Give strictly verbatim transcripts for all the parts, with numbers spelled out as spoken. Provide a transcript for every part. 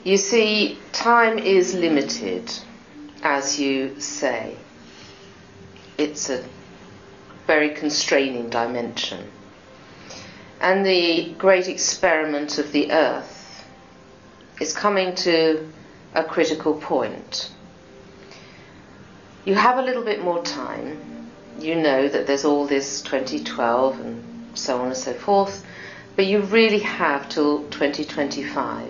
You see, time is limited, as you say. It's a very constraining dimension. And the great experiment of the Earth is coming to a critical point. You have a little bit more time. You know that there's all this twenty twelve and so on and so forth, but you really have till twenty twenty-five.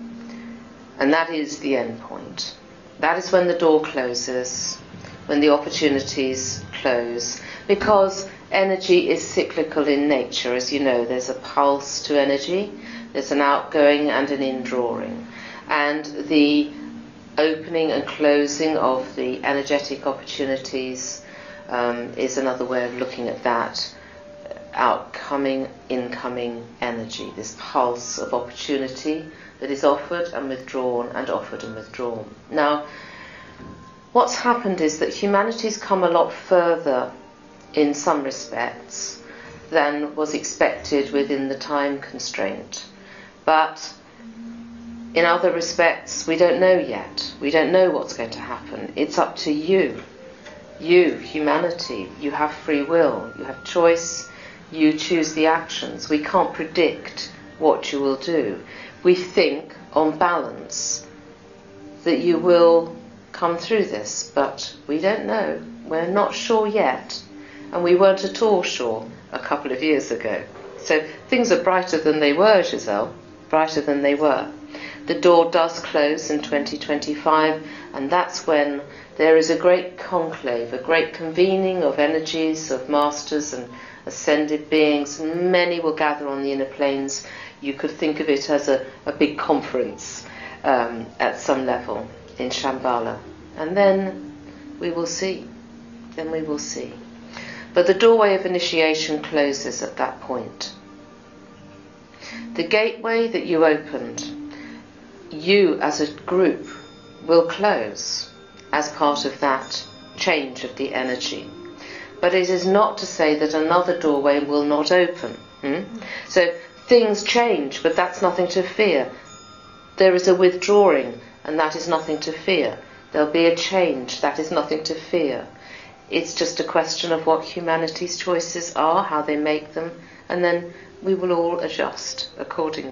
And that is the end point. That is when the door closes, when the opportunities close, because energy is cyclical in nature. As you know, there's a pulse to energy, there's an outgoing and an indrawing. And the opening and closing of the energetic opportunities um, is another way of looking at that outcoming, incoming energy, this pulse of opportunity that is offered and withdrawn and offered and withdrawn. Now, what's happened is that humanity's come a lot further in some respects than was expected within the time constraint. But in other respects, we don't know yet. We don't know what's going to happen. It's up to you. You, humanity, you have free will, you have choice, you choose the actions. We can't predict what you will do. We think, on balance, that you will come through this, but we don't know. We're not sure yet, and we weren't at all sure a couple of years ago. So things are brighter than they were, Giselle, brighter than they were. The door does close in twenty twenty-five, and that's when there is a great conclave, a great convening of energies, of masters and ascended beings, and many will gather on the inner planes. You could think of it as a, a big conference um, at some level in Shambhala. And then we will see. Then we will see. But the doorway of initiation closes at that point. The gateway that you opened, you as a group will close as part of that change of the energy. But it is not to say that another doorway will not open. Hmm? So things change, but that's nothing to fear. There is a withdrawing, and that is nothing to fear. There'll be a change, that is nothing to fear. It's just a question of what humanity's choices are, how they make them, and then we will all adjust accordingly.